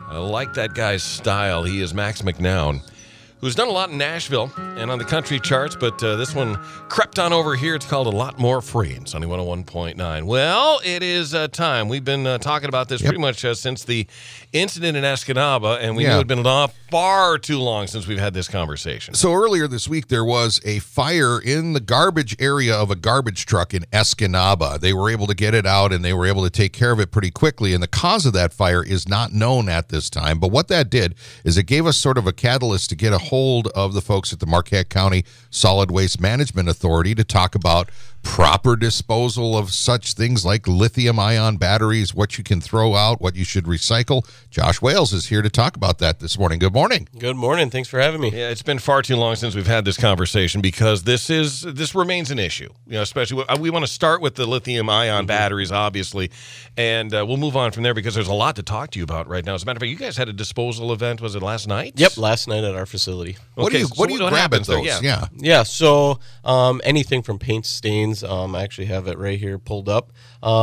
I like that guy's style. He is Max McNown, who's done a lot in Nashville and on the country charts, but this one crept on over here. It's called A Lot More Free. It's Sunny 101.9. Well, it is time. We've been talking about this pretty much since the incident in Escanaba, and we knew it had been far too long since we've had this conversation. So earlier this week, there was a fire in the garbage area of a garbage truck in Escanaba. They were able to get it out, and they were able to take care of it pretty quickly, and the cause of that fire is not known at this time. But what that did is it gave us sort of a catalyst to get a hold of the folks at the Marquette County Solid Waste Management Authority to talk about proper disposal of such things like lithium-ion batteries, what you can throw out, what you should recycle. Josh Wales is here to talk about that this morning. Good morning. Good morning. Thanks for having me. Yeah, it's been far too long since we've had this conversation because this remains an issue. You know, especially we want to start with the lithium-ion batteries, obviously, and we'll move on from there because there's a lot to talk to you about right now. As a matter of fact, you guys had a disposal event. Was it last night? Yep, last night at our facility. What do you grab at those? Yeah. So anything from paint stains. I actually have it right here pulled up.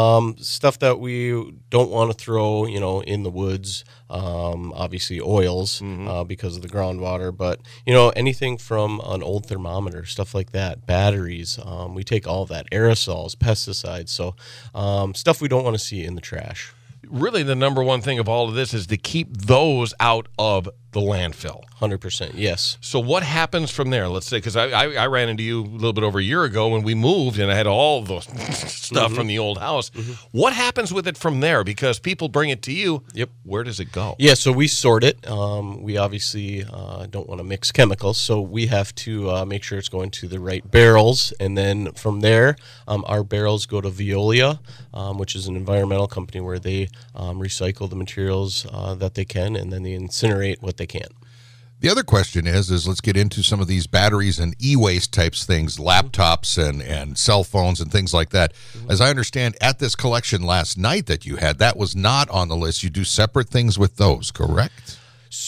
Stuff that we don't want to throw, in the woods. Obviously oils because of the groundwater, but anything from an old thermometer, stuff like that, batteries. We take all of that, aerosols, pesticides. So stuff we don't want to see in the trash. Really, the number one thing of all of this is to keep those out of the landfill. 100%, yes. So what happens from there? Let's say, because I ran into you a little bit over a year ago when we moved and I had all the stuff from the old house. What happens with it from there? Because people bring it to you. Yep. Where does it go? Yeah, so we sort it. We obviously don't want to mix chemicals, so we have to make sure it's going to the right barrels. And then from there, our barrels go to Veolia, which is an environmental company where they recycle the materials that they can, and then they incinerate what they can't. The other question is let's get into some of these batteries and e-waste types things, laptops and cell phones and things like that. As I understand, at this collection last night that you had, that was not on the list. You do separate things with those, correct?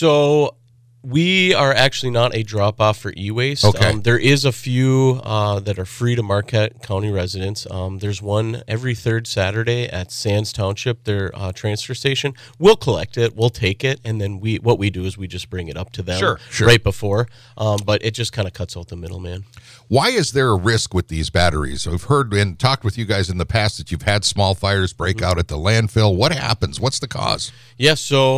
So we are actually not a drop-off for e-waste. Okay. There is a few that are free to Marquette County residents. There's one every third Saturday at Sands Township, their transfer station. We'll collect it, we'll take it, and then what we do is we just bring it up to them right before. But it just kind of cuts out the middleman. Why is there a risk with these batteries? We've heard and talked with you guys in the past that you've had small fires break out at the landfill. What happens? What's the cause? Yeah,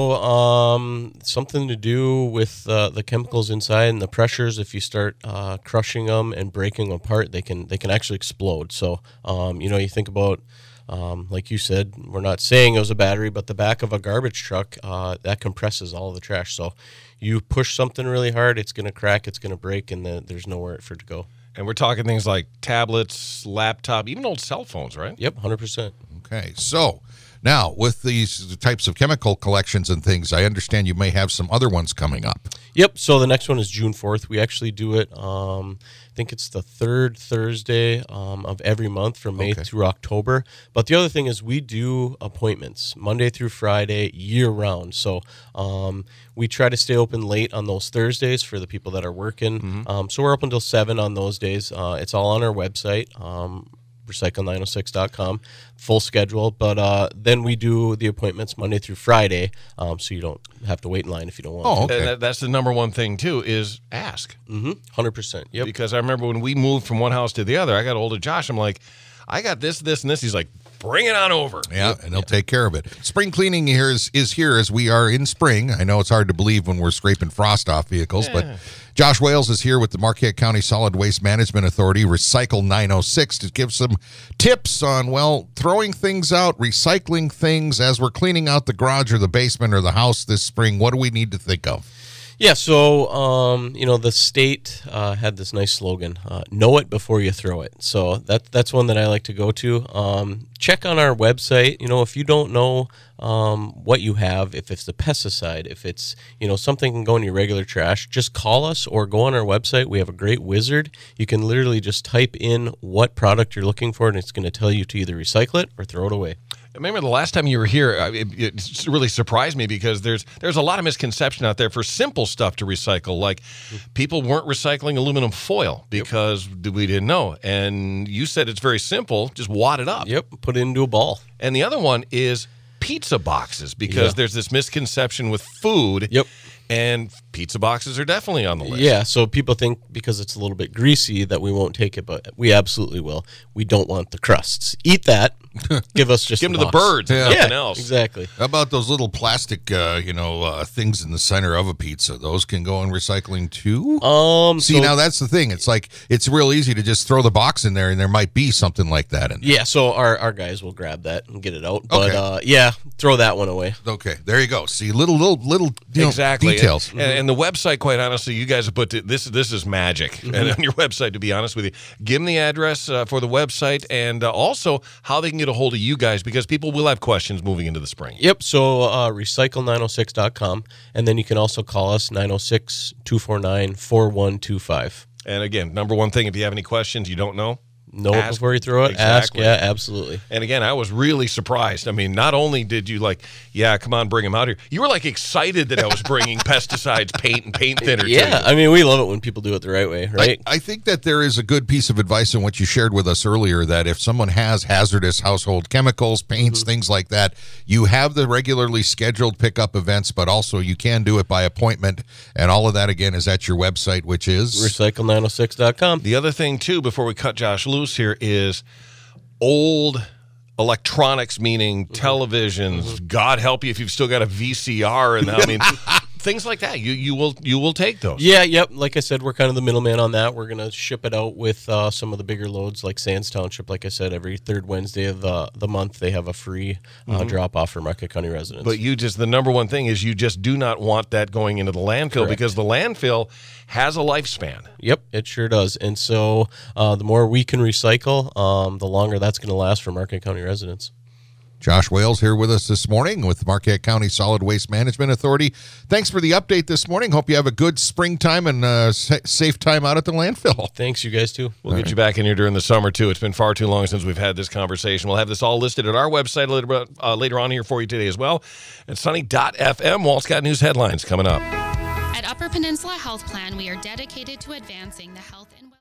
so something to do with the chemicals inside and the pressures. If you start crushing them and breaking them apart, they can actually explode. So you think about, like you said, we're not saying it was a battery, but the back of a garbage truck that compresses all of the trash. So you push something really hard, it's going to crack, it's going to break, and then there's nowhere for it to go. And we're talking things like tablets, laptop, even old cell phones, right? Yep, 100%. Okay, so now with these types of chemical collections and things, I understand you may have some other ones coming up. Yep, so the next one is June 4th. We actually do it, I think it's the third Thursday of every month from May through October. But the other thing is we do appointments Monday through Friday year-round. So we try to stay open late on those Thursdays for the people that are working. So we're open until 7 on those days. It's all on our website. Recycle906.com, full schedule, but then we do the appointments Monday through Friday, so you don't have to wait in line if you don't want to. And that's the number one thing, too, is ask. 100%, yep. Because I remember when we moved from one house to the other, I got a hold of Josh. I'm like, I got this, this, and this. He's like, bring it on over. Yeah, and they'll take care of it. Spring cleaning here is here as we are in spring. I know it's hard to believe when we're scraping frost off vehicles, but Josh Wales is here with the Marquette County Solid Waste Management Authority, Recycle 906, to give some tips on, throwing things out, recycling things as we're cleaning out the garage or the basement or the house this spring. What do we need to think of? Yeah, so, the state had this nice slogan, know it before you throw it. So that's one that I like to go to. Check on our website. If you don't know what you have, if it's the pesticide, if it's, something can go in your regular trash, just call us or go on our website. We have a great wizard. You can literally just type in what product you're looking for, and it's going to tell you to either recycle it or throw it away. I remember the last time you were here, it really surprised me because there's a lot of misconception out there for simple stuff to recycle. Like people weren't recycling aluminum foil because we didn't know. And you said it's very simple, just wad it up. Yep, put it into a ball. And the other one is pizza boxes because Yeah. there's this misconception with food. Yep. And pizza boxes are definitely on the list. Yeah, so people think because it's a little bit greasy that we won't take it, but we absolutely will. We don't want the crusts. Eat that. Give us just Give them to the box. birds and Yeah. nothing Yeah, else. exactly. How about those little plastic, things in the center of a pizza? Those can go in recycling too. See, so- now that's the thing. It's like it's real easy to just throw the box in there, and there might be something like that in there. Yeah, so our guys will grab that and get it out. But Okay. yeah, throw that one away. Okay, there you go. See, little Exactly. details. And the website, quite honestly, you guys have put this is magic. And on your website, to be honest with you, give them the address for the website and also how they can get a hold of you guys because people will have questions moving into the spring. Yep, so recycle906.com, and then you can also call us 906-249-4125. And again, number one thing, if you have any questions you don't know, Know it ask. before you throw it. Exactly. Ask, yeah, absolutely. And again, I was really surprised. I mean, not only did you come on, bring them out here. You were like excited that I was bringing pesticides, paint, and paint thinner. Yeah, to you. I mean, we love it when people do it the right way, right? I think that there is a good piece of advice in what you shared with us earlier that if someone has hazardous household chemicals, paints, things like that, you have the regularly scheduled pickup events, but also you can do it by appointment. And all of that, again, is at your website, which is Recycle906.com. The other thing, too, before we cut Josh loose here, is old electronics, meaning televisions. God help you if you've still got a VCR. And I mean, things like that. You will take those. Yeah, yep. Like I said, we're kind of the middleman on that. We're going to ship it out with some of the bigger loads, like Sands Township. Like I said, every third Wednesday of the month, they have a free drop off for Marquette County residents. But the number one thing is you just do not want that going into the landfill because the landfill has a lifespan. Yep, it sure does. And so the more we can recycle, the longer that's going to last for Marquette County residents. Josh Wales here with us this morning with Marquette County Solid Waste Management Authority. Thanks for the update this morning. Hope you have a good springtime and safe time out at the landfill. Thanks, you guys, too. We'll get you back in here during the summer, too. It's been far too long since we've had this conversation. We'll have this all listed at our website later on here for you today as well. At sunny.fm, Walt's got news headlines coming up. At Upper Peninsula Health Plan, we are dedicated to advancing the health and